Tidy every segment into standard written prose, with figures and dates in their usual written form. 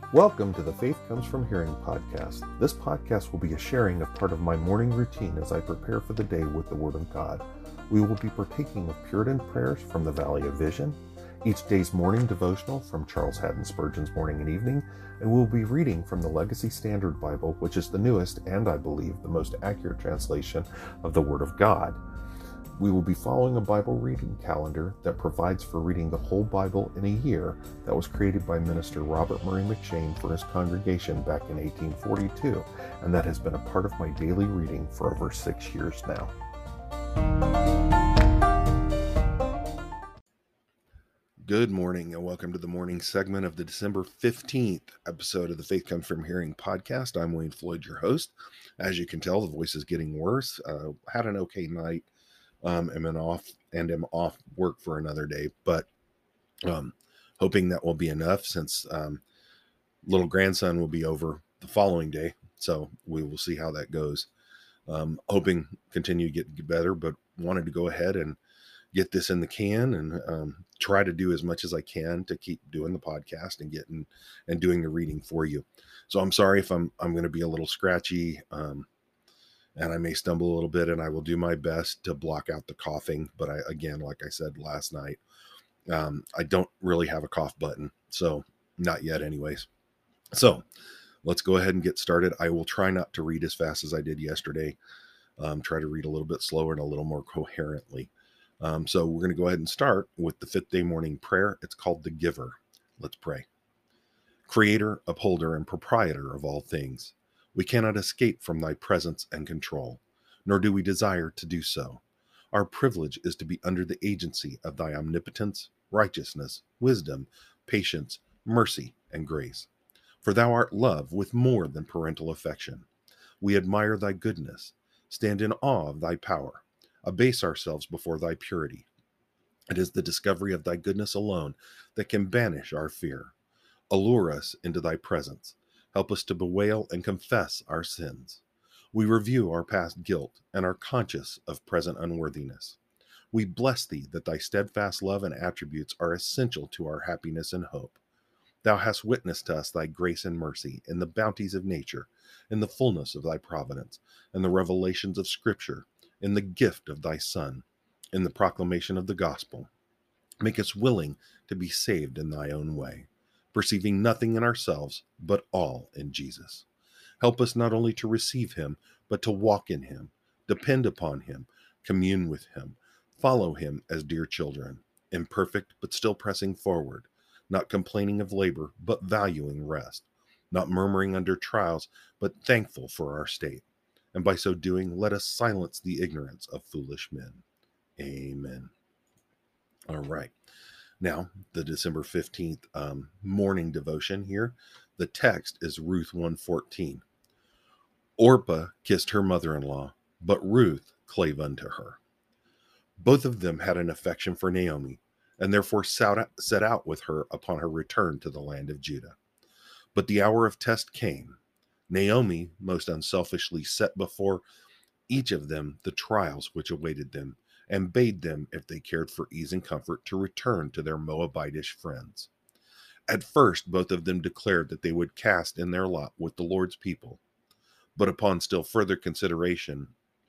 Welcome to the Faith Comes From Hearing podcast. This podcast will be a sharing of part of my morning routine as I prepare for the day with the Word of God. We will be partaking of Puritan prayers from the Valley of Vision, each day's morning devotional from Charles Haddon Spurgeon's Morning and Evening, and we'll be reading from the Legacy Standard Bible, which is the newest and, I believe, the most accurate translation of the Word of God. We will be following a Bible reading calendar that provides for reading the whole Bible in a year that was created by Minister Robert Murray McCheyne for his congregation back in 1842, and that has been a part of my daily reading for over 6 years now. Good morning and welcome to the morning segment of the December 15th episode of the Faith Comes From Hearing podcast. I'm Wayne Floyd, your host. As you can tell, the voice is getting worse. Had an okay night. Am off work for another day, but hoping that will be enough since little grandson will be over the following day, so we will see how that goes. Hoping continue to get better, but wanted to go ahead and get this in the can and try to do as much as I can to keep doing the podcast and doing the reading for you. So I'm sorry if I'm going to be a little scratchy. And I may stumble a little bit, and I will do my best to block out the coughing. But again, like I said last night, I don't really have a cough button, so not yet anyways. So let's go ahead and get started. I will try not to read as fast as I did yesterday. Try to read a little bit slower and a little more coherently. So we're going to go ahead and start with the fifth day morning prayer. It's called the Giver. Let's pray. Creator, upholder, and proprietor of all things, we cannot escape from thy presence and control, nor do we desire to do so. Our privilege is to be under the agency of thy omnipotence, righteousness, wisdom, patience, mercy, and grace. For thou art love with more than parental affection. We admire thy goodness, stand in awe of thy power, abase ourselves before thy purity. It is the discovery of thy goodness alone that can banish our fear. Allure us into thy presence. Help us to bewail and confess our sins. We review our past guilt and are conscious of present unworthiness. We bless thee that thy steadfast love and attributes are essential to our happiness and hope. Thou hast witnessed to us thy grace and mercy in the bounties of nature, in the fullness of thy providence, in the revelations of Scripture, in the gift of thy Son, in the proclamation of the gospel. Make us willing to be saved in thy own way, perceiving nothing in ourselves, but all in Jesus. Help us not only to receive him, but to walk in him, depend upon him, commune with him, follow him as dear children, imperfect but still pressing forward, not complaining of labor, but valuing rest, not murmuring under trials, but thankful for our state. And by so doing, let us silence the ignorance of foolish men. Amen. All right. Now, the December 15th morning devotion here, the text is Ruth 1:14. Orpah kissed her mother-in-law, but Ruth clave unto her. Both of them had an affection for Naomi, and therefore set out with her upon her return to the land of Judah. But the hour of test came. Naomi most unselfishly set before each of them the trials which awaited them, and bade them, if they cared for ease and comfort, to return to their Moabitish friends. At first, both of them declared that they would cast in their lot with the Lord's people. But upon still further consideration,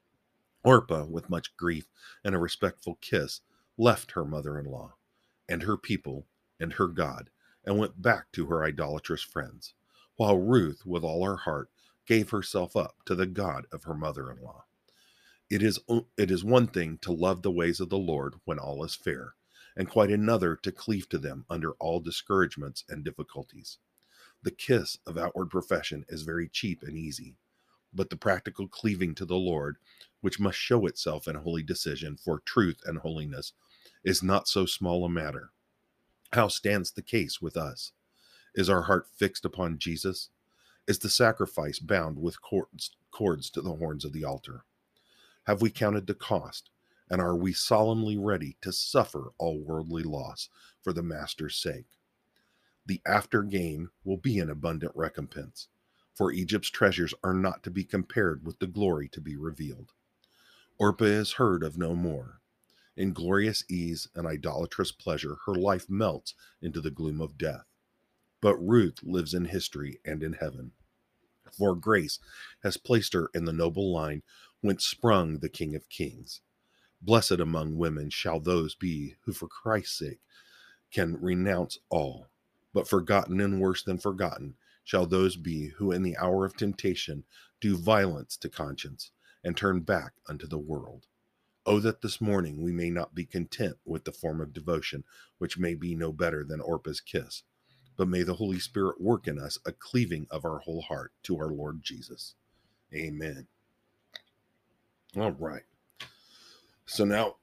Orpah, with much grief and a respectful kiss, left her mother-in-law, and her people, and her God, and went back to her idolatrous friends, while Ruth, with all her heart, gave herself up to the God of her mother-in-law. It is one thing to love the ways of the Lord when all is fair, and quite another to cleave to them under all discouragements and difficulties. The kiss of outward profession is very cheap and easy, but the practical cleaving to the Lord, which must show itself in holy decision for truth and holiness, is not so small a matter. How stands the case with us? Is our heart fixed upon Jesus? Is the sacrifice bound with cords to the horns of the altar? Have we counted the cost, and are we solemnly ready to suffer all worldly loss for the Master's sake? The after gain will be an abundant recompense, for Egypt's treasures are not to be compared with the glory to be revealed. Orpah is heard of no more. In glorious ease and idolatrous pleasure, her life melts into the gloom of death. but Ruth lives in history and in heaven. For grace has placed her in the noble line whence sprung the King of Kings. Blessed among women shall those be who for Christ's sake can renounce all. But forgotten and worse than forgotten shall those be who in the hour of temptation do violence to conscience and turn back unto the world. Oh, that this morning we may not be content with the form of devotion, which may be no better than Orpah's kiss, but may the Holy Spirit work in us a cleaving of our whole heart to our Lord Jesus. Amen. All right. So now,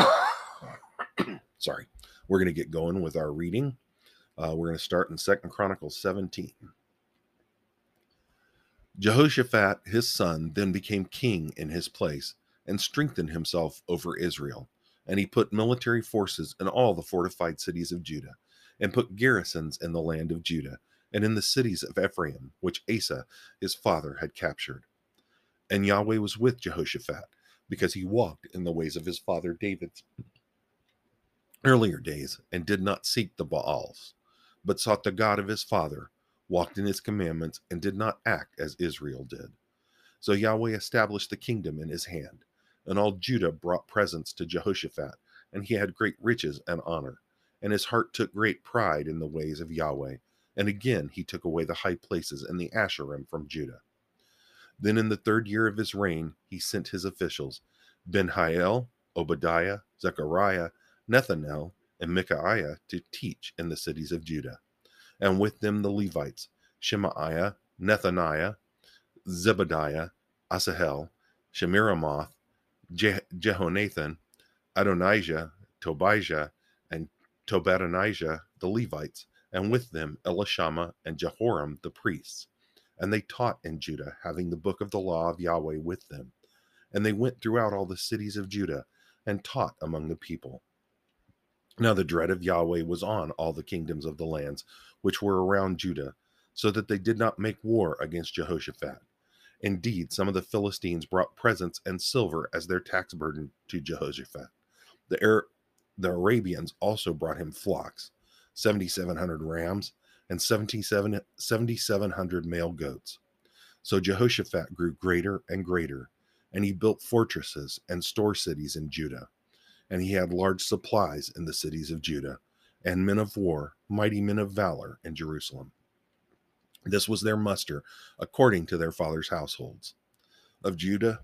sorry, we're going to get going with our reading. We're going to start in 2 Chronicles 17. Jehoshaphat, his son, then became king in his place and strengthened himself over Israel. And he put military forces in all the fortified cities of Judah, and put garrisons in the land of Judah, and in the cities of Ephraim, which Asa his father had captured. And Yahweh was with Jehoshaphat, because he walked in the ways of his father David's earlier days, and did not seek the Baals, but sought the God of his father, walked in his commandments, and did not act as Israel did. So Yahweh established the kingdom in his hand, and all Judah brought presents to Jehoshaphat, and he had great riches and honor. And his heart took great pride in the ways of Yahweh. And again he took away the high places and the Asherim from Judah. Then in the 3rd year of his reign he sent his officials, Ben-Hail, Obadiah, Zechariah, Nethanel, and Micaiah, to teach in the cities of Judah. And with them the Levites, Shemaiah, Nethaniah, Zebadiah, Asahel, Shemiramoth, Jehonathan, Adonijah, Tobijah, and Tobadonijah, the Levites, and with them Elishama and Jehoram the priests. And they taught in Judah, having the book of the law of Yahweh with them. And they went throughout all the cities of Judah, and taught among the people. Now the dread of Yahweh was on all the kingdoms of the lands which were around Judah, so that they did not make war against Jehoshaphat. Indeed, some of the Philistines brought presents and silver as their tax burden to Jehoshaphat. The Arabians also brought him flocks, 7,700 rams, and 7,700 male goats. So Jehoshaphat grew greater and greater, and he built fortresses and store cities in Judah. And he had large supplies in the cities of Judah, and men of war, mighty men of valor in Jerusalem. This was their muster, according to their fathers' households. Of Judah,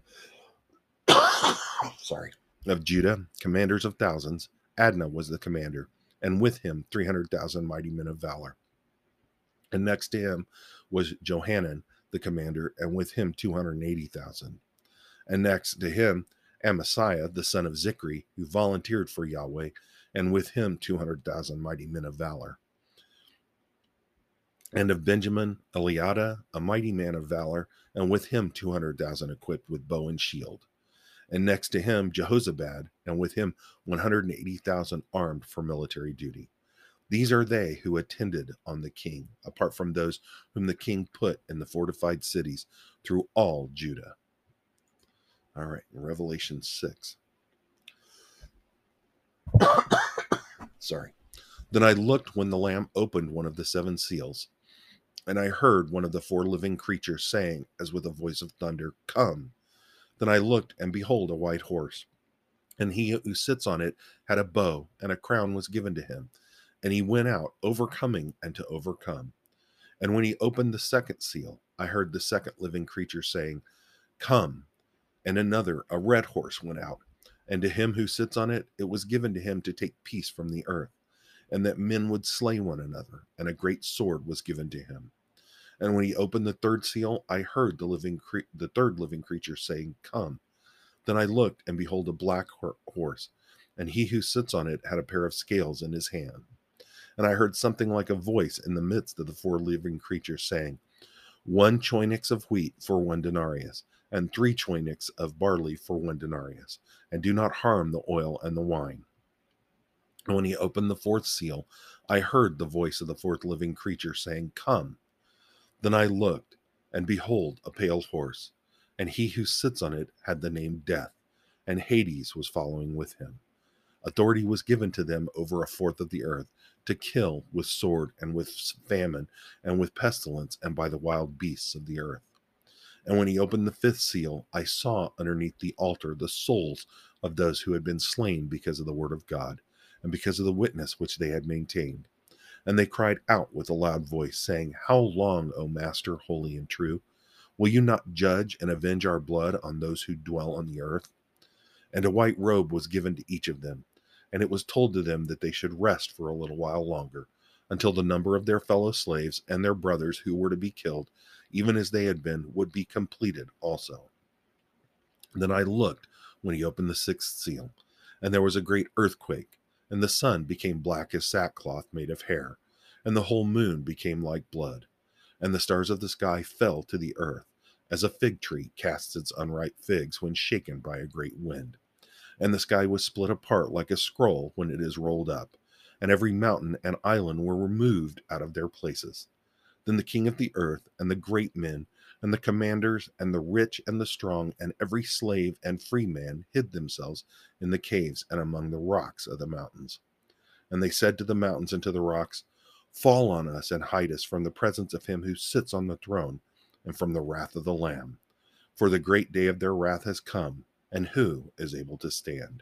of Judah, commanders of thousands, Adnah was the commander, and with him 300,000 mighty men of valor. And next to him was Johanan, the commander, and with him 280,000. And next to him, Amasiah, the son of Zikri, who volunteered for Yahweh, and with him 200,000 mighty men of valor. And of Benjamin, Eliada, a mighty man of valor, and with him 200,000 equipped with bow and shield. And next to him, Jehozabad, and with him 180,000 armed for military duty. These are they who attended on the king, apart from those whom the king put in the fortified cities through all Judah. All right, Revelation 6. Then I looked when the Lamb opened one of the 7 seals, and I heard one of the 4 living creatures saying, as with a voice of thunder, "Come." Then I looked, and behold, a white horse, and he who sits on it had a bow, and a crown was given to him, and he went out, overcoming and to overcome. And when he opened the 2nd seal, I heard the 2nd living creature saying, "Come." And another, a red horse, went out, and to him who sits on it, it was given to him to take peace from the earth, and that men would slay one another, and a great sword was given to him. And when he opened the 3rd seal, I heard the 3rd living creature saying, "Come." Then I looked, and behold, a black horse, and he who sits on it had a pair of scales in his hand. And I heard something like a voice in the midst of the 4 living creatures saying, 1 choinex of wheat for 1 denarius, and 3 choinex of barley for 1 denarius, and do not harm the oil and the wine. And when he opened the 4th seal, I heard the voice of the 4th living creature saying, "Come." Then I looked, and behold, a pale horse, and he who sits on it had the name Death, and Hades was following with him. Authority was given to them over 1/4 of the earth, to kill with sword and with famine and with pestilence and by the wild beasts of the earth. And when he opened the fifth seal, I saw underneath the altar the souls of those who had been slain because of the word of God and because of the witness which they had maintained. And they cried out with a loud voice, saying, How long, O Master, holy and true? Will you not judge and avenge our blood on those who dwell on the earth? And a white robe was given to each of them, and it was told to them that they should rest for a little while longer, until the number of their fellow slaves and their brothers who were to be killed, even as they had been, would be completed also. Then I looked when he opened the sixth seal, and there was a great earthquake, and the sun became black as sackcloth made of hair, and the whole moon became like blood, and the stars of the sky fell to the earth, as a fig tree casts its unripe figs when shaken by a great wind. And the sky was split apart like a scroll when it is rolled up, and every mountain and island were removed out of their places. Then the king of the earth, and the great men, and the commanders, and the rich and the strong, and every slave and free man hid themselves in the caves and among the rocks of the mountains. And they said to the mountains and to the rocks, Fall on us and hide us from the presence of him who sits on the throne and from the wrath of the Lamb. For the great day of their wrath has come, and who is able to stand?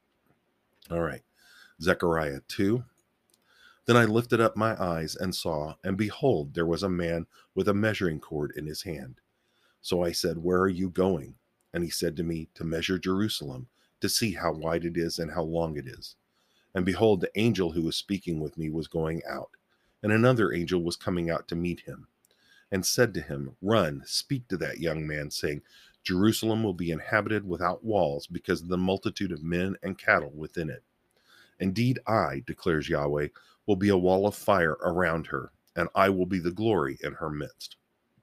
All right, Zechariah 2. Then I lifted up my eyes and saw, and behold, there was a man with a measuring cord in his hand. So I said, Where are you going? And he said to me, To measure Jerusalem, to see how wide it is and how long it is. And behold, the angel who was speaking with me was going out, and another angel was coming out to meet him, and said to him, Run, speak to that young man, saying, Jerusalem will be inhabited without walls because of the multitude of men and cattle within it. Indeed, I, declares Yahweh, will be a wall of fire around her, and I will be the glory in her midst.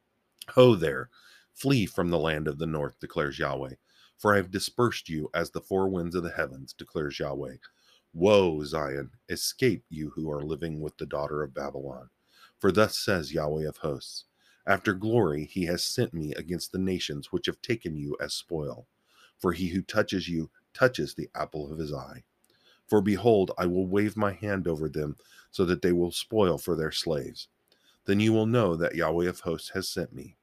Ho there, flee from the land of the north, declares Yahweh, for I have dispersed you as the four winds of the heavens, declares Yahweh. Woe, Zion, escape you who are living with the daughter of Babylon. For thus says Yahweh of hosts, After glory he has sent me against the nations which have taken you as spoil. For he who touches you touches the apple of his eye. For behold, I will wave my hand over them, so that they will spoil for their slaves. Then you will know that Yahweh of hosts has sent me.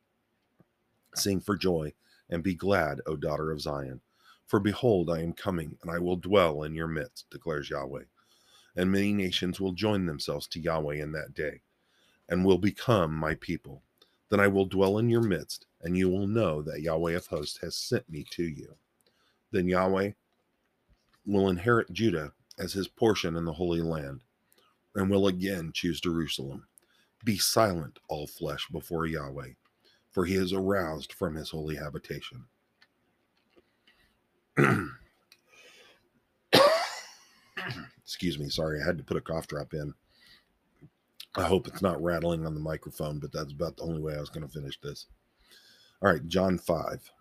Sing for joy, and be glad, O daughter of Zion. For behold, I am coming, and I will dwell in your midst, declares Yahweh. And many nations will join themselves to Yahweh in that day, and will become my people. Then I will dwell in your midst, and you will know that Yahweh of hosts has sent me to you. Then Yahweh will inherit Judah as his portion in the Holy Land, and will again choose Jerusalem. Be silent, all flesh, before Yahweh, for he is aroused from his holy habitation. Excuse me, sorry, I had to put a cough drop in. I hope it's not rattling on the microphone, but that's about the only way I was going to finish this. All right, John 5.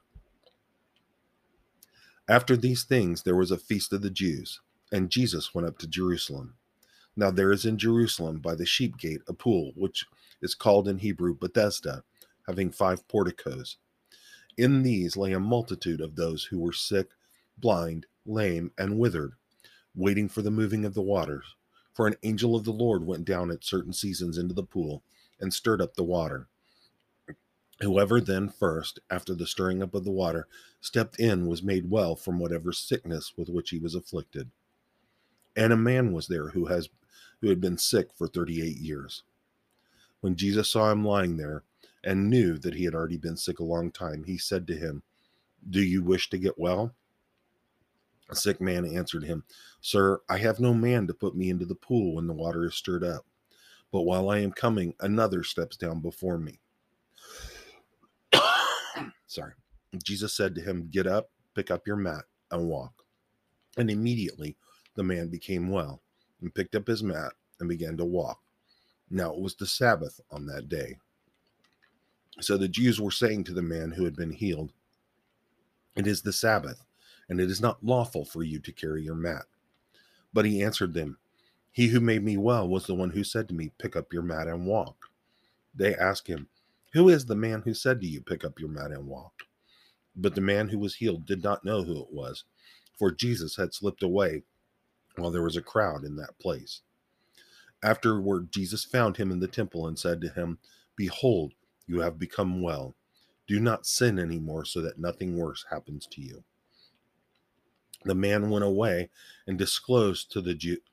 After these things, there was a feast of the Jews, and Jesus went up to Jerusalem. Now there is in Jerusalem by the sheep gate a pool, which is called in Hebrew Bethesda, having 5 porticos. In these lay a multitude of those who were sick, blind, lame, and withered, waiting for the moving of the waters. For an angel of the Lord went down at certain seasons into the pool and stirred up the water. Whoever then first, after the stirring up of the water, stepped in was made well from whatever sickness with which he was afflicted. And a man was there who had been sick for 38 years. When Jesus saw him lying there, and knew that he had already been sick a long time, he said to him, Do you wish to get well? A sick man answered him, Sir, I have no man to put me into the pool when the water is stirred up. But while I am coming, another steps down before me. Sorry. Jesus said to him, Get up, pick up your mat, and walk. And immediately the man became well, and picked up his mat, and began to walk. Now it was the Sabbath on that day. So the Jews were saying to the man who had been healed, It is the Sabbath, and it is not lawful for you to carry your mat. But he answered them, He who made me well was the one who said to me, Pick up your mat and walk. They asked him, Who is the man who said to you, Pick up your mat and walk? But the man who was healed did not know who it was, for Jesus had slipped away while there was a crowd in that place. Afterward, Jesus found him in the temple and said to him, "Behold, you have become well. Do not sin anymore so that nothing worse happens to you." The man went away and disclosed to the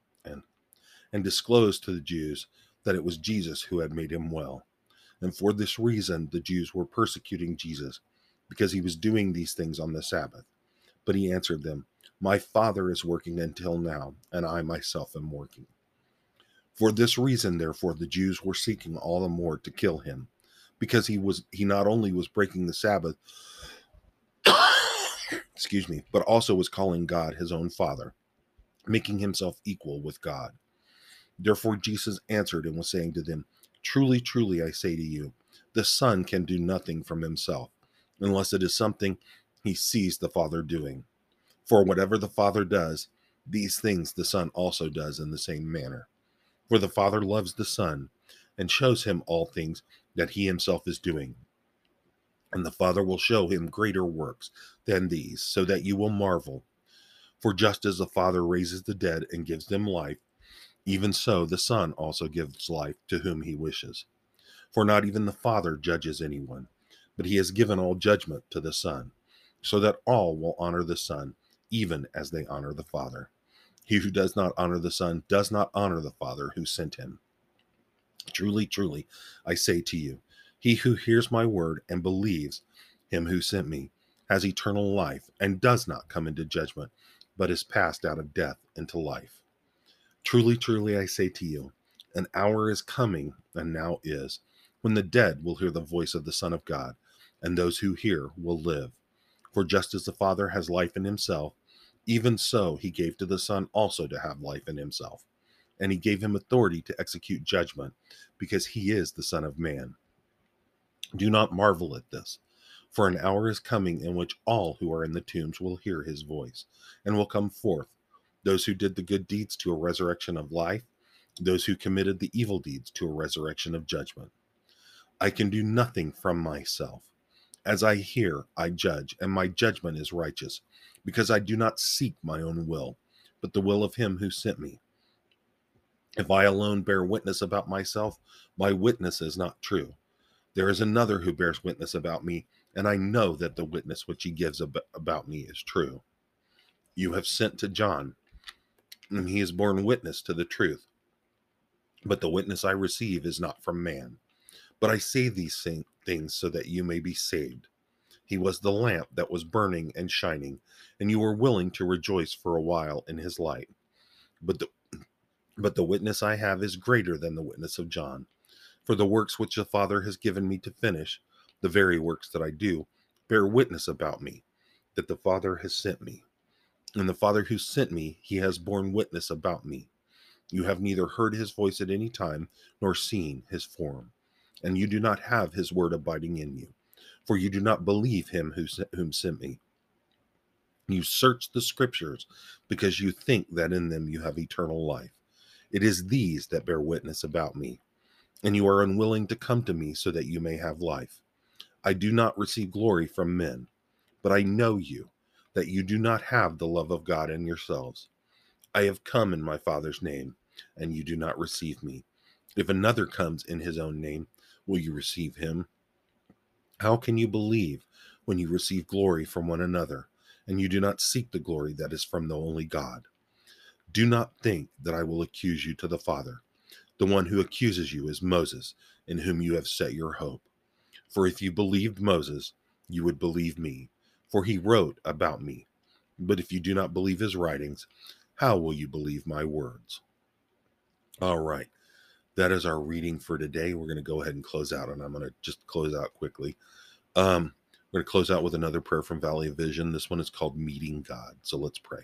Jews that it was Jesus who had made him well. And for this reason, the Jews were persecuting Jesus, because he was doing these things on the Sabbath. But he answered them, "My Father is working until now, and I myself am working." For this reason, therefore, the Jews were seeking all the more to kill him, because he not only was breaking the Sabbath, excuse me, but also was calling God his own Father, making himself equal with God. Therefore Jesus answered and was saying to them, "Truly, truly, I say to you, the Son can do nothing from himself, unless it is something he sees the Father doing. For whatever the Father does, these things the Son also does in the same manner. For the Father loves the Son, and shows him all things that he himself is doing. And the Father will show him greater works than these, so that you will marvel. For just as the Father raises the dead and gives them life, even so the Son also gives life to whom he wishes. For not even the Father judges anyone, but he has given all judgment to the Son, so that all will honor the Son, even as they honor the Father. He who does not honor the Son does not honor the Father who sent him. Truly, truly, I say to you, he who hears my word and believes him who sent me has eternal life and does not come into judgment, but is passed out of death into life. Truly, truly, I say to you, an hour is coming, and now is, when the dead will hear the voice of the Son of God, and those who hear will live. For just as the Father has life in himself, even so he gave to the Son also to have life in himself. And he gave him authority to execute judgment, because he is the Son of Man. Do not marvel at this, for an hour is coming in which all who are in the tombs will hear his voice, and will come forth, those who did the good deeds to a resurrection of life, those who committed the evil deeds to a resurrection of judgment. I can do nothing from myself. As I hear, I judge, and my judgment is righteous, because I do not seek my own will, but the will of him who sent me. If I alone bear witness about myself, my witness is not true. There is another who bears witness about me, and I know that the witness which he gives about me is true. You have sent to John, and he has borne witness to the truth. But the witness I receive is not from man. But I say these things so that you may be saved. He was the lamp that was burning and shining, and you were willing to rejoice for a while in his light. But the witness I have is greater than the witness of John. For the works which the Father has given me to finish, the very works that I do, bear witness about me, that the Father has sent me. And the Father who sent me, he has borne witness about me. You have neither heard his voice at any time, nor seen his form. And you do not have his word abiding in you, for you do not believe him whom sent me. You search the scriptures, because you think that in them you have eternal life. It is these that bear witness about me, and you are unwilling to come to me so that you may have life. I do not receive glory from men, but I know you, that you do not have the love of God in yourselves. I have come in my Father's name, and you do not receive me. If another comes in his own name, will you receive him? How can you believe when you receive glory from one another, and you do not seek the glory that is from the only God? Do not think that I will accuse you to the Father. The one who accuses you is Moses, in whom you have set your hope. For if you believed Moses, you would believe me, for he wrote about me. But if you do not believe his writings, how will you believe my words? All right, that is our reading for today. We're going to go ahead and close out, and I'm going to just close out quickly. We're going to close out with another prayer from Valley of Vision. This one is called Meeting God. So let's pray.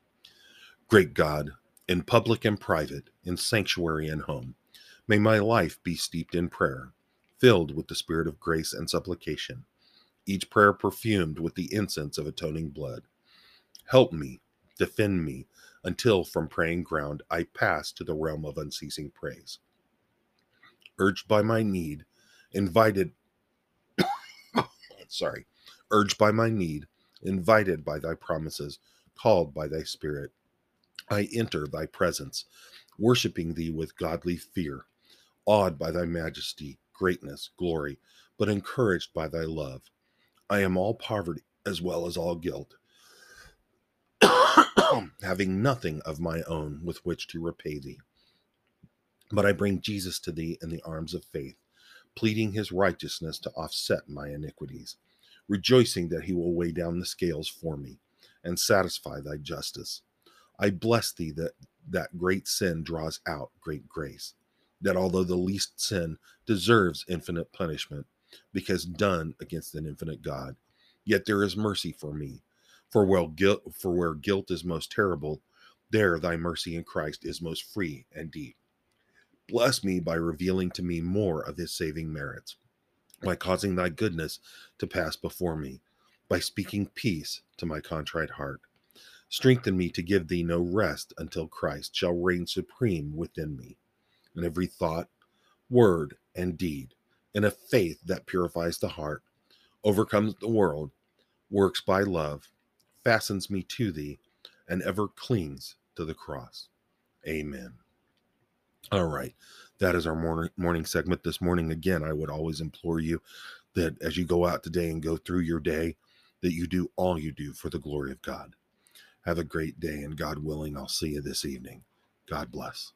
Great God, in public and private, in sanctuary and home, may my life be steeped in prayer, filled with the spirit of grace and supplication, each prayer perfumed with the incense of atoning blood. Help me, defend me, until from praying ground I pass to the realm of unceasing praise. Urged by my need, invited, urged by my need, invited by thy promises, called by thy spirit, I enter thy presence, worshiping thee with godly fear, awed by thy majesty, greatness, glory, but encouraged by thy love. I am all poverty as well as all guilt, having nothing of my own with which to repay thee. But I bring Jesus to thee in the arms of faith, pleading his righteousness to offset my iniquities, rejoicing that he will weigh down the scales for me and satisfy thy justice. I bless thee that great sin draws out great grace, that although the least sin deserves infinite punishment, because done against an infinite God, yet there is mercy for me. For where guilt is most terrible, there thy mercy in Christ is most free and deep. Bless me by revealing to me more of his saving merits, by causing thy goodness to pass before me, by speaking peace to my contrite heart. Strengthen me to give thee no rest until Christ shall reign supreme within me, in every thought, word, and deed, in a faith that purifies the heart, overcomes the world, works by love, fastens me to thee, and ever clings to the cross. Amen. All right. That is our morning segment this morning. Again, I would always implore you that as you go out today and go through your day, that you do all you do for the glory of God. Have a great day, and God willing, I'll see you this evening. God bless.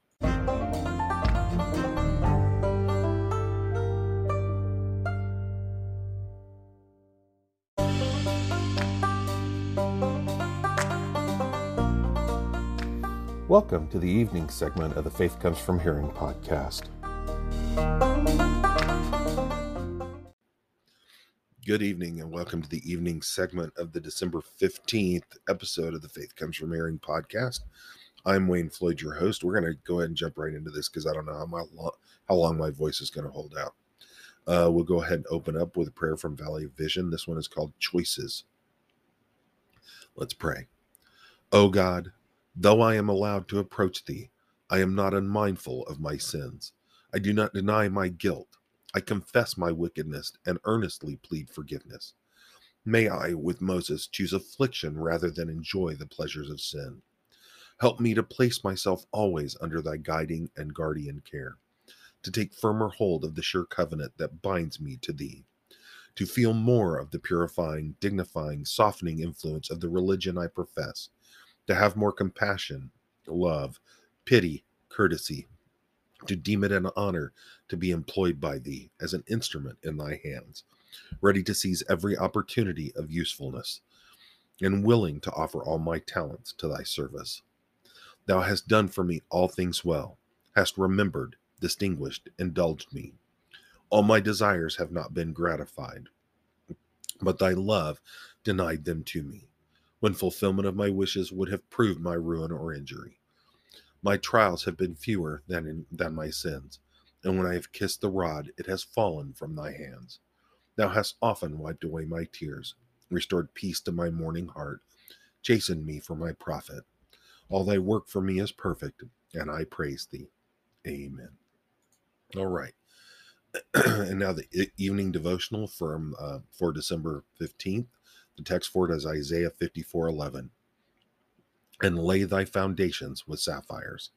Welcome to the evening segment of the Faith Comes From Hearing podcast. Good evening, and welcome to the evening segment of the December 15th episode of the Faith Comes From Hearing podcast. I'm Wayne Floyd, your host. We're going to go ahead and jump right into this because I don't know how long my voice is going to hold out. We'll go ahead and open up with a prayer from Valley of Vision. This one is called Choices. Let's pray. O God, though I am allowed to approach thee, I am not unmindful of my sins. I do not deny my guilt. I confess my wickedness and earnestly plead forgiveness. May I, with Moses, choose affliction rather than enjoy the pleasures of sin. Help me to place myself always under thy guiding and guardian care, to take firmer hold of the sure covenant that binds me to thee, to feel more of the purifying, dignifying, softening influence of the religion I profess, to have more compassion, love, pity, courtesy, to deem it an honor to be employed by thee as an instrument in thy hands, ready to seize every opportunity of usefulness, and willing to offer all my talents to thy service. Thou hast done for me all things well, hast remembered, distinguished, indulged me. All my desires have not been gratified, but thy love denied them to me, when fulfillment of my wishes would have proved my ruin or injury. My trials have been fewer than my sins, and when I have kissed the rod, it has fallen from thy hands. Thou hast often wiped away my tears, restored peace to my mourning heart, chastened me for my profit. All thy work for me is perfect, and I praise thee. Amen. All right. And now the evening devotional for December 15th. The text for it is Isaiah 54:11. And lay thy foundations with sapphires.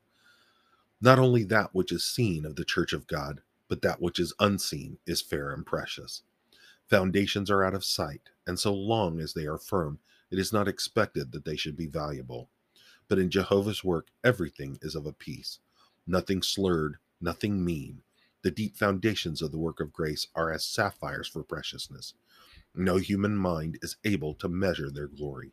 Not only that which is seen of the church of God, but that which is unseen is fair and precious. Foundations are out of sight, and so long as they are firm, it is not expected that they should be valuable. But in Jehovah's work, everything is of a piece, nothing slurred, nothing mean. The deep foundations of the work of grace are as sapphires for preciousness. No human mind is able to measure their glory.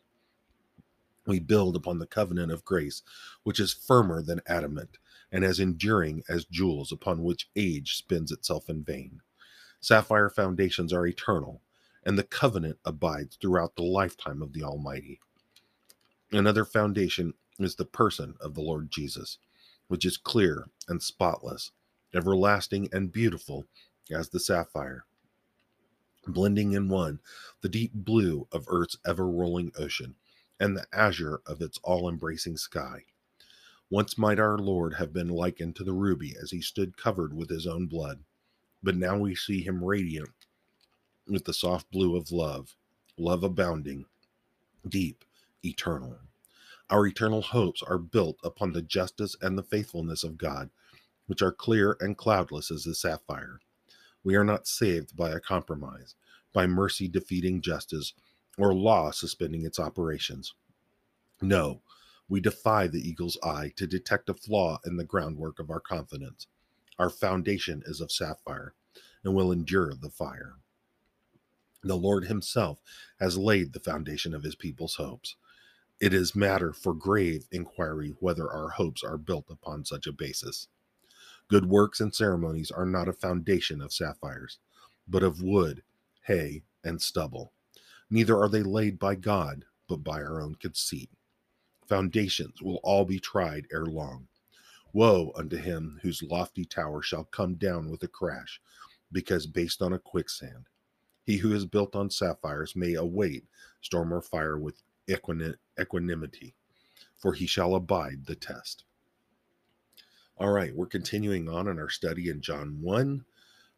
We build upon the covenant of grace, which is firmer than adamant, and as enduring as jewels upon which age spins itself in vain. Sapphire foundations are eternal, and the covenant abides throughout the lifetime of the Almighty. Another foundation is the person of the Lord Jesus, which is clear and spotless, everlasting and beautiful as the sapphire, blending in one the deep blue of earth's ever-rolling ocean and the azure of its all-embracing sky. Once might our Lord have been likened to the ruby as he stood covered with his own blood, but now we see him radiant with the soft blue of love, love abounding, deep, eternal. Our eternal hopes are built upon the justice and the faithfulness of God, which are clear and cloudless as the sapphire. We are not saved by a compromise, by mercy defeating justice, or law suspending its operations. No, we defy the eagle's eye to detect a flaw in the groundwork of our confidence. Our foundation is of sapphire and will endure the fire. The Lord himself has laid the foundation of his people's hopes. It is matter for grave inquiry whether our hopes are built upon such a basis. Good works and ceremonies are not a foundation of sapphires, but of wood, hay, and stubble. Neither are they laid by God, but by our own conceit. Foundations will all be tried ere long. Woe unto him whose lofty tower shall come down with a crash, because based on a quicksand. He who is built on sapphires may await storm or fire with equanimity, for he shall abide the test. All right, we're continuing on in our study in John 1.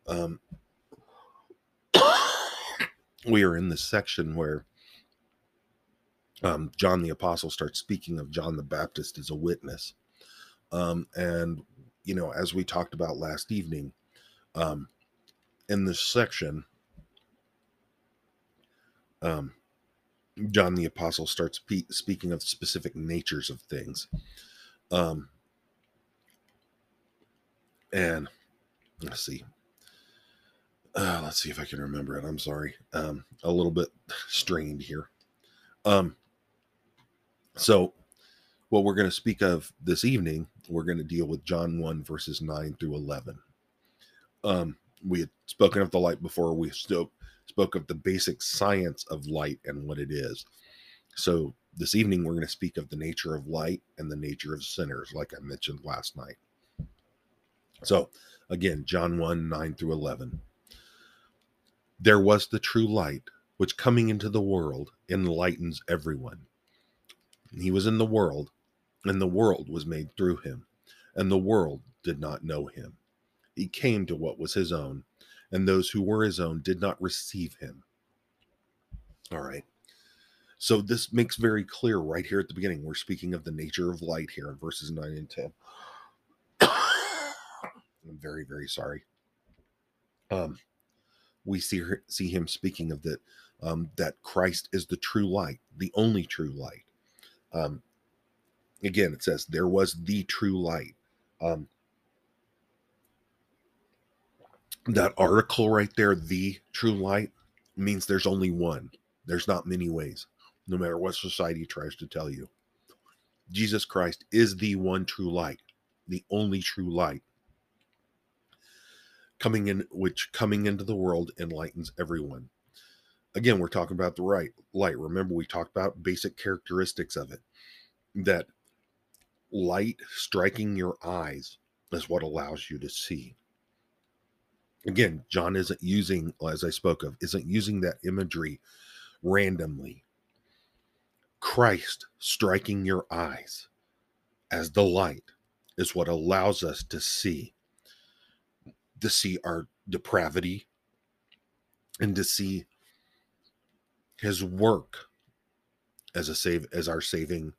We are in the section where John the Apostle starts speaking of John the Baptist as a witness. And, as we talked about last evening, in this section, John the Apostle starts speaking of specific natures of things. And let's see. Let's see if I can remember it. I'm sorry. A little bit strained here. So what we're going to speak of this evening, we're going to deal with John 1, verses 9 through 11. We had spoken of the light before. We spoke of the basic science of light and what it is. So this evening, we're going to speak of the nature of light and the nature of sinners, like I mentioned last night. So again, John 1, 9 through 11. There was the true light, which coming into the world enlightens everyone. He was in the world, and the world was made through him, and the world did not know him. He came to what was his own, and those who were his own did not receive him. All right. So this makes very clear right here at the beginning. We're speaking of the nature of light here in verses 9 and 10. I'm very, very sorry. We see him speaking of that Christ is the true light, the only true light. Again, it says there was the true light. That article right there, the true light, means there's only one. There's not many ways, no matter what society tries to tell you. Jesus Christ is the one true light, the only true light, coming into the world enlightens everyone. Again, we're talking about the right light. Remember, we talked about basic characteristics of it. That light striking your eyes is what allows you to see. Again, John isn't using, as I spoke of, isn't using that imagery randomly. Christ striking your eyes as the light is what allows us to see our depravity and to see his work as our Savior.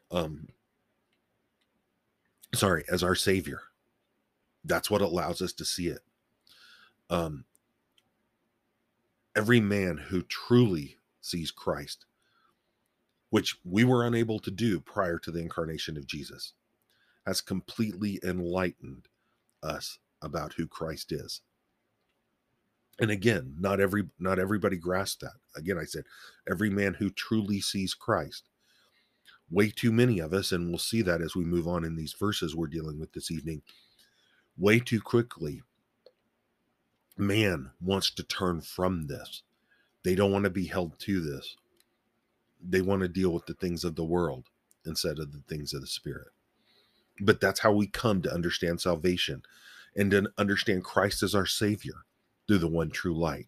That's what allows us to see it. Every man who truly sees Christ, which we were unable to do prior to the incarnation of Jesus, has completely enlightened us about who Christ is. And again, not everybody grasps that. Again, I said, every man who truly sees Christ. Way too many of us, and we'll see that as we move on in these verses we're dealing with this evening, way too quickly, man wants to turn from this. They don't want to be held to this. They want to deal with the things of the world instead of the things of the Spirit. But that's how we come to understand salvation and to understand Christ as our Savior through the one true light.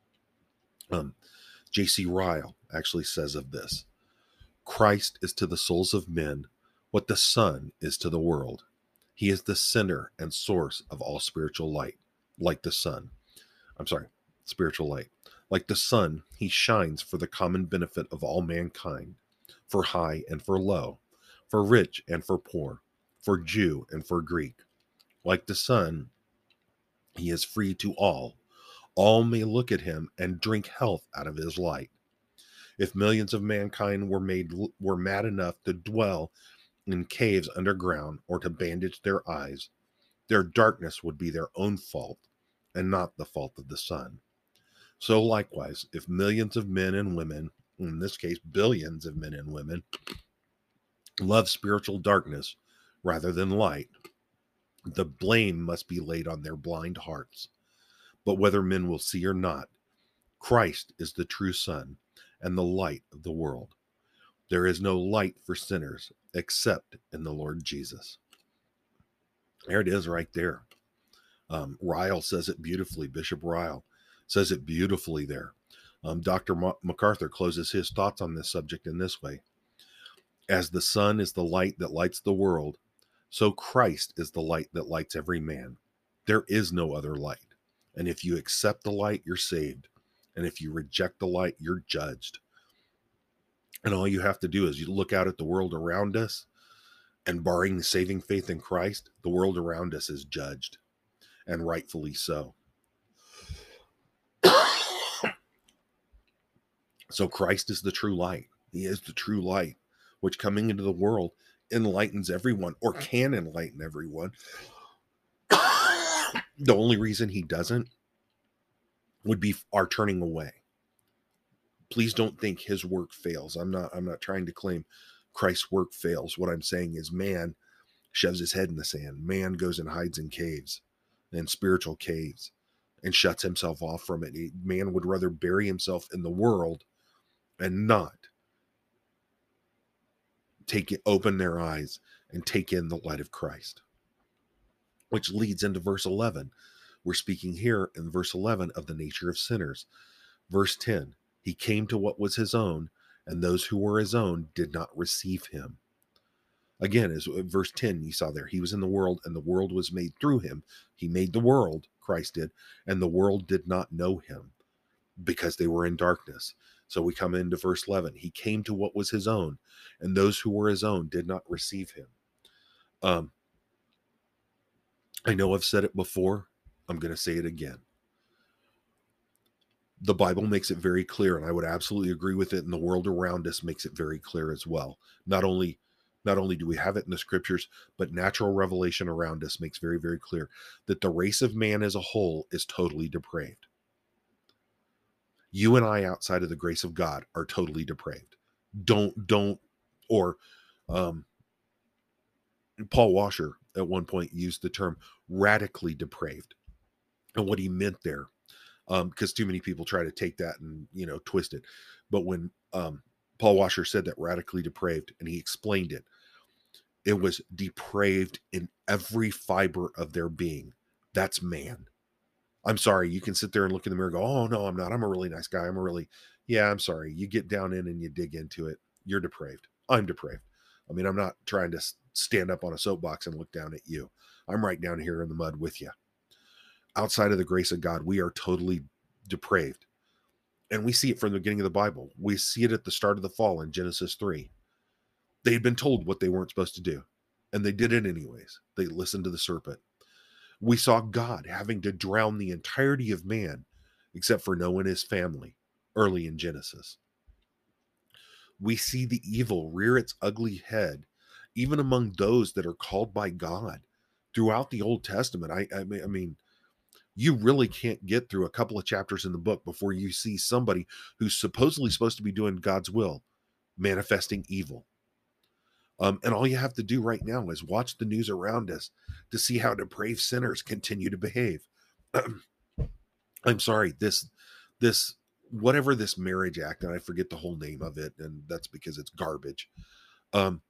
J.C. Ryle actually says of this: Christ is to the souls of men what the sun is to the world. He is the center and source of all spiritual light, like the sun. Spiritual light. Like the sun, he shines for the common benefit of all mankind, for high and for low, for rich and for poor, for Jew and for Greek. Like the sun, he is free to all. All may look at him and drink health out of his light. If millions of mankind were mad enough to dwell in caves underground or to bandage their eyes, their darkness would be their own fault and not the fault of the sun. So likewise, if millions of men and women, in this case billions of men and women, love spiritual darkness rather than light, the blame must be laid on their blind hearts. But whether men will see or not, Christ is the true sun and the light of the world. There is no light for sinners except in the Lord Jesus. There it is right there. Ryle says it beautifully. Bishop Ryle says it beautifully there. Dr. MacArthur closes his thoughts on this subject in this way. As the sun is the light that lights the world, so Christ is the light that lights every man. There is no other light. And if you accept the light, you're saved. And if you reject the light, you're judged. And all you have to do is you look out at the world around us, and barring the saving faith in Christ, the world around us is judged, and rightfully so. So Christ is the true light. He is the true light, which coming into the world enlightens everyone, or can enlighten everyone. The only reason he doesn't would be our turning away. Please don't think his work fails. I'm not trying to claim Christ's work fails. What I'm saying is man shoves his head in the sand. Man goes and hides in caves, in spiritual caves, and shuts himself off from it. Man would rather bury himself in the world and not open their eyes and take in the light of Christ. Which leads into verse 11. We're speaking here in verse 11 of the nature of sinners. Verse 10, he came to what was his own, and those who were his own did not receive him. Again, as verse 10, you saw there, he was in the world, and the world was made through him. He made the world, Christ did, and the world did not know him because they were in darkness. So we come into verse 11. He came to what was his own, and those who were his own did not receive him. I know I've said it before. I'm going to say it again. The Bible makes it very clear, and I would absolutely agree with it, and the world around us makes it very clear as well. Not only do we have it in the scriptures, but natural revelation around us makes very, very clear that the race of man as a whole is totally depraved. You and I, outside of the grace of God, are totally depraved. Paul Washer at one point used the term radically depraved. And what he meant there, because too many people try to take that and, twist it. But when Paul Washer said that radically depraved, and he explained it, it was depraved in every fiber of their being. That's man. I'm sorry. You can sit there and look in the mirror and go, oh, no, I'm not. I'm a really nice guy. I'm sorry. You get down in and you dig into it. You're depraved. I'm depraved. I mean, I'm not trying to stand up on a soapbox and look down at you. I'm right down here in the mud with you. Outside of the grace of God, we are totally depraved. And we see it from the beginning of the Bible. We see it at the start of the fall in Genesis 3. They had been told what they weren't supposed to do, and they did it anyways. They listened to the serpent. We saw God having to drown the entirety of man, except for Noah and his family, early in Genesis. We see the evil rear its ugly head, even among those that are called by God throughout the Old Testament. I mean, you really can't get through a couple of chapters in the book before you see somebody who's supposedly supposed to be doing God's will manifesting evil. And all you have to do right now is watch the news around us to see how depraved sinners continue to behave. I'm sorry, this whatever this marriage act, and I forget the whole name of it, and that's because it's garbage. I'm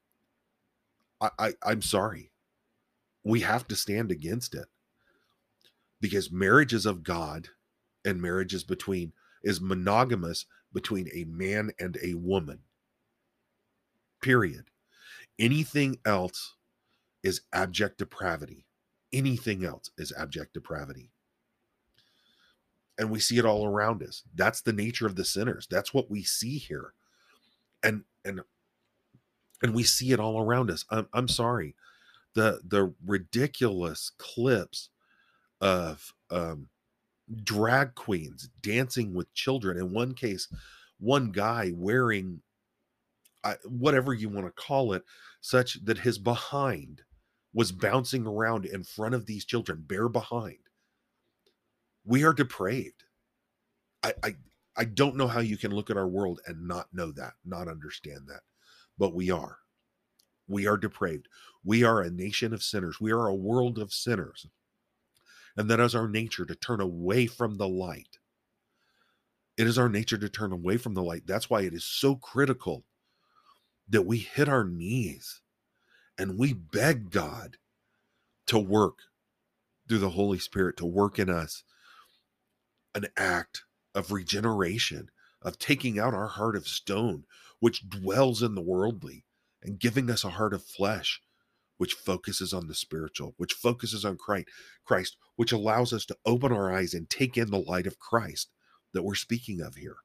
sorry. We have to stand against it, because marriage is of God, and marriage is monogamous between a man and a woman. Period. Anything else is abject depravity. Anything else is abject depravity. And we see it all around us. That's the nature of the sinners. That's what we see here. And And we see it all around us. I'm sorry. The ridiculous clips of drag queens dancing with children. In one case, one guy wearing whatever you want to call it, such that his behind was bouncing around in front of these children, bare behind. We are depraved. I, I I don't know how you can look at our world and not know that, not understand that, but we are. We are depraved. We are a nation of sinners. We are a world of sinners. And that is our nature to turn away from the light. It is our nature to turn away from the light. That's why it is so critical that we hit our knees and we beg God to work through the Holy Spirit, to work in us an act of regeneration, of taking out our heart of stone, which dwells in the worldly, and giving us a heart of flesh, which focuses on the spiritual, which focuses on Christ, which allows us to open our eyes and take in the light of Christ that we're speaking of here.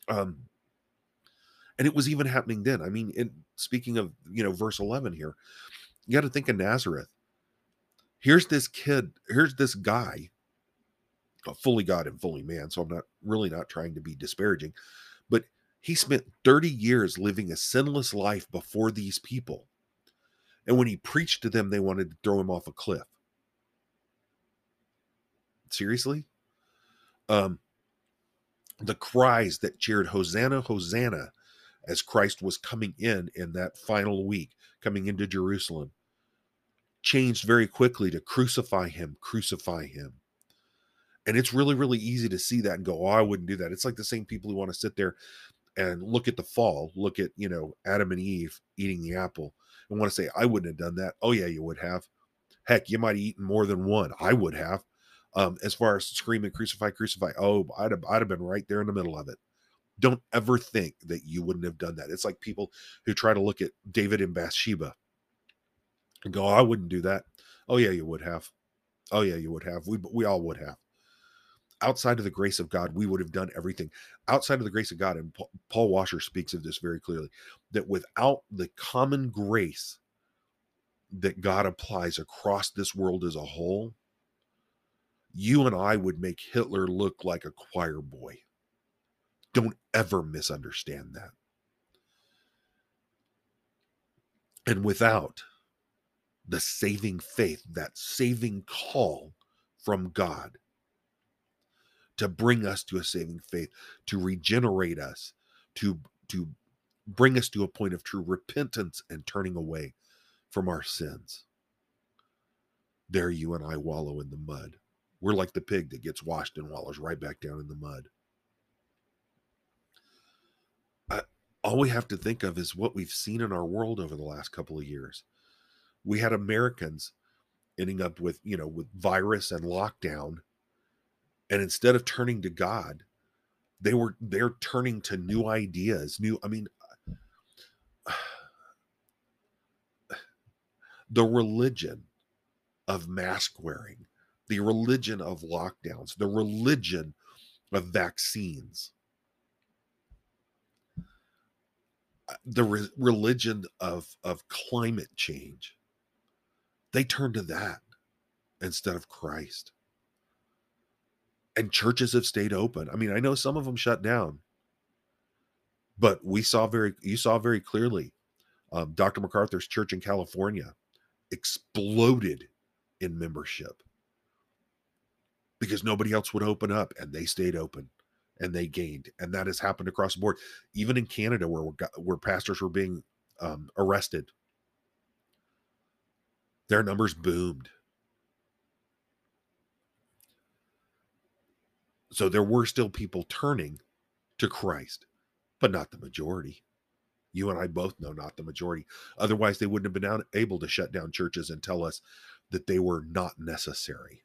And it was even happening then. I mean, speaking of, verse 11 here, you got to think of Nazareth. Here's this kid, here's this guy, fully God and fully man. So I'm not trying to be disparaging, but he spent 30 years living a sinless life before these people. And when he preached to them, they wanted to throw him off a cliff. Seriously? The cries that cheered Hosanna, Hosanna, as Christ was coming in that final week, coming into Jerusalem, changed very quickly to crucify him, crucify him. And it's really, really easy to see that and go, oh, I wouldn't do that. It's like the same people who want to sit there and look at the fall, look at, Adam and Eve eating the apple and want to say, I wouldn't have done that. Oh yeah, you would have. Heck, you might have eaten more than one. I would have. As far as screaming, crucify, crucify. Oh, I'd have been right there in the middle of it. Don't ever think that you wouldn't have done that. It's like people who try to look at David and Bathsheba and go, oh, I wouldn't do that. Oh yeah, you would have. Oh yeah, you would have. We all would have. Outside of the grace of God, we would have done everything. Outside of the grace of God, and Paul Washer speaks of this very clearly, that without the common grace that God applies across this world as a whole, you and I would make Hitler look like a choir boy. Don't ever misunderstand that. And without the saving faith, that saving call from God to bring us to a saving faith, to regenerate us, to bring us to a point of true repentance and turning away from our sins, there you and I wallow in the mud. We're like the pig that gets washed and wallows right back down in the mud. All we have to think of is what we've seen in our world over the last couple of years. We had Americans ending up with, with virus and lockdown. And instead of turning to God, they're turning to new ideas, the religion of mask wearing, the religion of lockdowns, the religion of vaccines, the religion of climate change. They turn to that instead of Christ. And churches have stayed open. I mean, I know some of them shut down, but you saw very clearly, Dr. MacArthur's church in California exploded in membership because nobody else would open up, and they stayed open and they gained. And that has happened across the board, even in Canada where pastors were being arrested. Their numbers boomed. So there were still people turning to Christ, but not the majority. You and I both know not the majority. Otherwise, they wouldn't have been able to shut down churches and tell us that they were not necessary.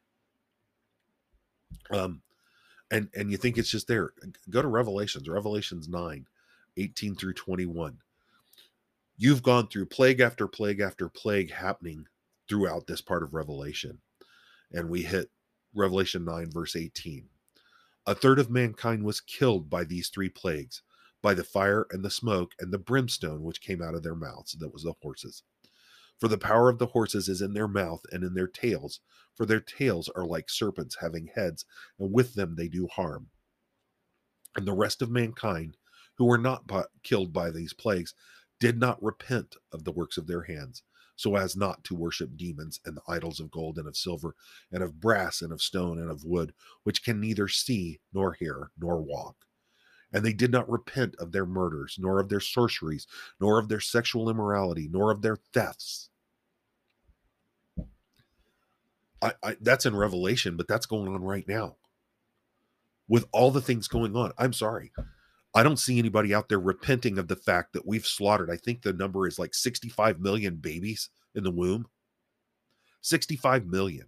And you think it's just there. Go to Revelations 9, 18 through 21. You've gone through plague after plague after plague happening throughout this part of Revelation. And we hit Revelation 9, verse 18. A third of mankind was killed by these three plagues: by the fire and the smoke and the brimstone which came out of their mouths. That was the horses. For the power of the horses is in their mouth and in their tails, for their tails are like serpents having heads, and with them they do harm. And the rest of mankind, who were not killed by these plagues, did not repent of the works of their hands, so as not to worship demons and the idols of gold and of silver and of brass and of stone and of wood, which can neither see nor hear nor walk. And they did not repent of their murders, nor of their sorceries, nor of their sexual immorality, nor of their thefts. That's in Revelation, but that's going on right now. With all the things going on, I'm sorry, I don't see anybody out there repenting of the fact that we've slaughtered, I think the number is like 65 million babies in the womb. 65 million.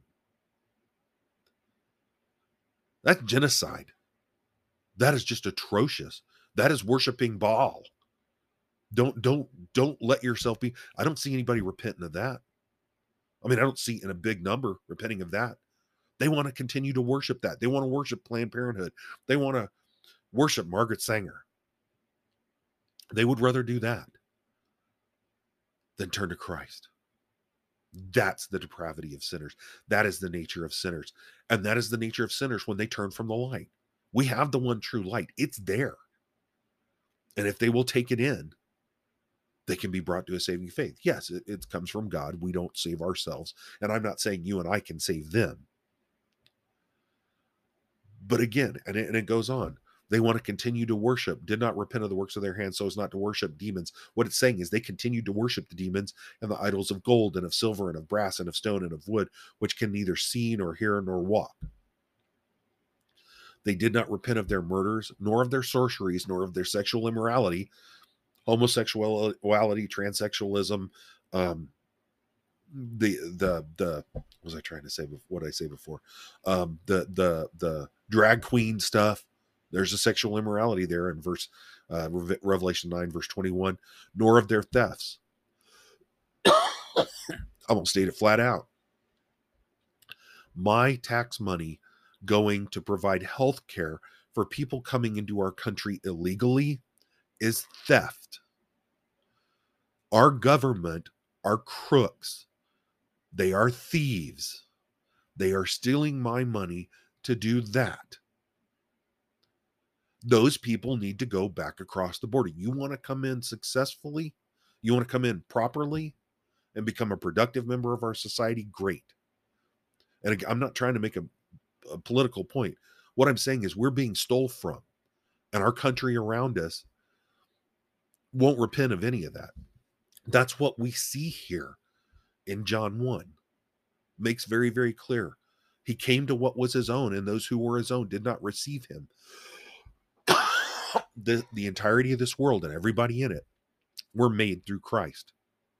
That's genocide. That is just atrocious. That is worshiping Baal. Don't let yourself be. I don't see anybody repenting of that. I mean, I don't see in a big number repenting of that. They want to continue to worship that. They want to worship Planned Parenthood. They want to worship Margaret Sanger. They would rather do that than turn to Christ. That's the depravity of sinners. That is the nature of sinners. And that is the nature of sinners when they turn from the light. We have the one true light. It's there. And if they will take it in, they can be brought to a saving faith. Yes, it comes from God. We don't save ourselves. And I'm not saying you and I can save them. But again, and it goes on. They want to continue to worship, did not repent of the works of their hands so as not to worship demons. What it's saying is they continued to worship the demons and the idols of gold and of silver and of brass and of stone and of wood, which can neither see nor hear nor walk. They did not repent of their murders, nor of their sorceries, nor of their sexual immorality, homosexuality, transsexualism, the what was I trying to say? What did I say before? The drag queen stuff. There's a sexual immorality there in Revelation 9, verse 21, nor of their thefts. I'm going to state it flat out. My tax money going to provide health care for people coming into our country illegally is theft. Our government are crooks. They are thieves. They are stealing my money to do that. Those people need to go back across the border. You want to come in successfully? You want to come in properly and become a productive member of our society? Great. And I'm not trying to make a political point. What I'm saying is we're being stole from, and our country around us won't repent of any of that. That's what we see here in John 1. Makes very, very clear. He came to what was his own, and those who were his own did not receive him. The entirety of this world and everybody in it were made through Christ.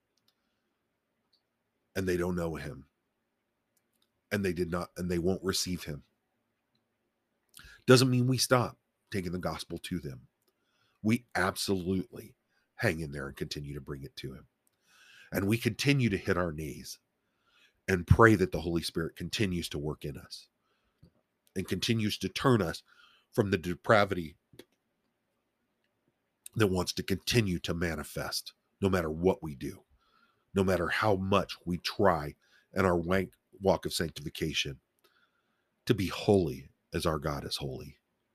And they don't know him. And they did not, and they won't receive him. Doesn't mean we stop taking the gospel to them. We absolutely hang in there and continue to bring it to him. And we continue to hit our knees and pray that the Holy Spirit continues to work in us and continues to turn us from the depravity that wants to continue to manifest no matter what we do, no matter how much we try in our walk of sanctification to be holy as our God is holy.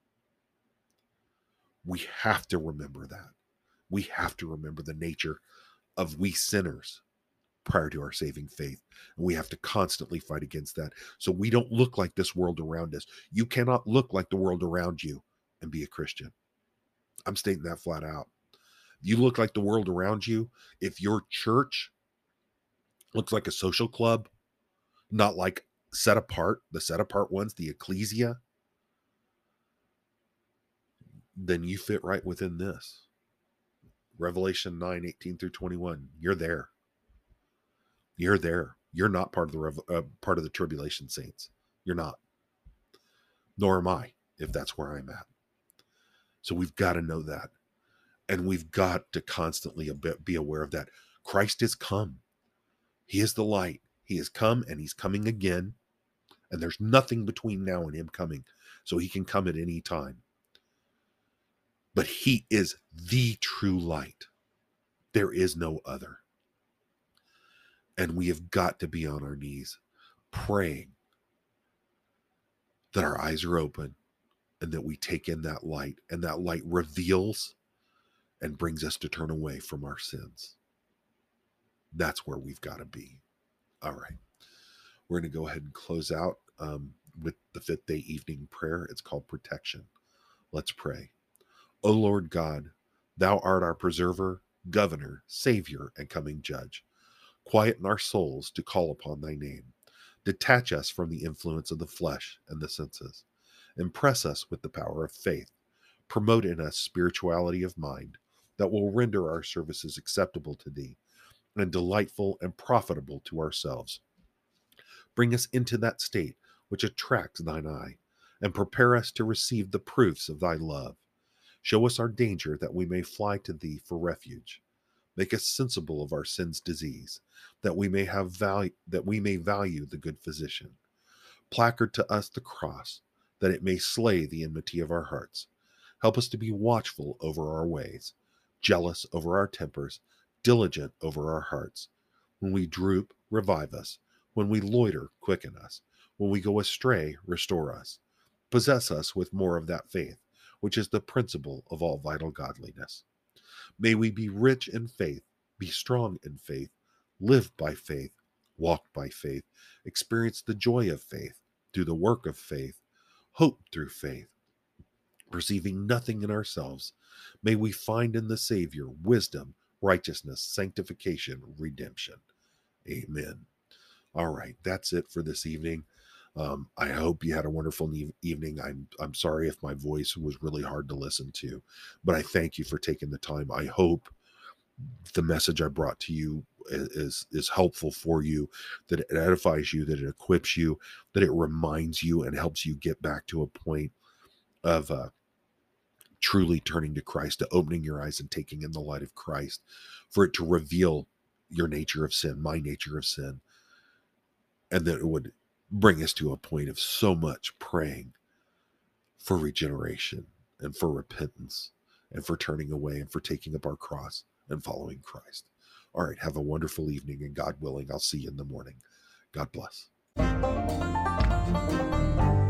We have to remember that. We have to remember the nature of we sinners prior to our saving faith. And we have to constantly fight against that so we don't look like this world around us. You cannot look like the world around you and be a Christian. I'm stating that flat out. You look like the world around you. If your church looks like a social club, not like set apart, the set apart ones, the ecclesia, then you fit right within this. Revelation 9, 18 through 21. You're there. You're there. You're not part of the tribulation saints. You're not. Nor am I, if that's where I'm at. So we've got to know that. And we've got to constantly be aware of that. Christ has come. He is the light. He has come and he's coming again. And there's nothing between now and him coming. So he can come at any time. but he is the true light. There is no other. And we have got to be on our knees praying that our eyes are open and that we take in that light, and that light reveals and brings us to turn away from our sins. That's where we've got to be. All right. We're going to go ahead and close out with the fifth day evening prayer. It's called protection. Let's pray. O Lord God, thou art our preserver, governor, savior, and coming judge. Quieten our souls to call upon thy name. Detach us from the influence of the flesh and the senses. Impress us with the power of faith. Promote in us spirituality of mind that will render our services acceptable to thee and delightful and profitable to ourselves. Bring us into that state which attracts thine eye, and prepare us to receive the proofs of thy love. Show us our danger that we may fly to thee for refuge. Make us sensible of our sin's disease, that we may value the good physician. Placard to us the cross, that it may slay the enmity of our hearts. Help us to be watchful over our ways, jealous over our tempers, diligent over our hearts. When we droop, revive us. When we loiter, quicken us. When we go astray, restore us. Possess us with more of that faith, which is the principle of all vital godliness. May we be rich in faith, be strong in faith, live by faith, walk by faith, experience the joy of faith, do the work of faith, hope through faith, perceiving nothing in ourselves. May we find in the Savior wisdom, righteousness, sanctification, redemption. Amen. All right, that's it for this evening. I hope you had a wonderful evening. I'm sorry if my voice was really hard to listen to, but I thank you for taking the time. I hope the message I brought to you is helpful for you, that it edifies you, that it equips you, that it reminds you and helps you get back to a point of truly turning to Christ, to opening your eyes and taking in the light of Christ, for it to reveal your nature of sin, my nature of sin, and that it would bring us to a point of so much praying for regeneration and for repentance and for turning away and for taking up our cross and following Christ. All right, have a wonderful evening, and God willing, I'll see you in the morning. God bless.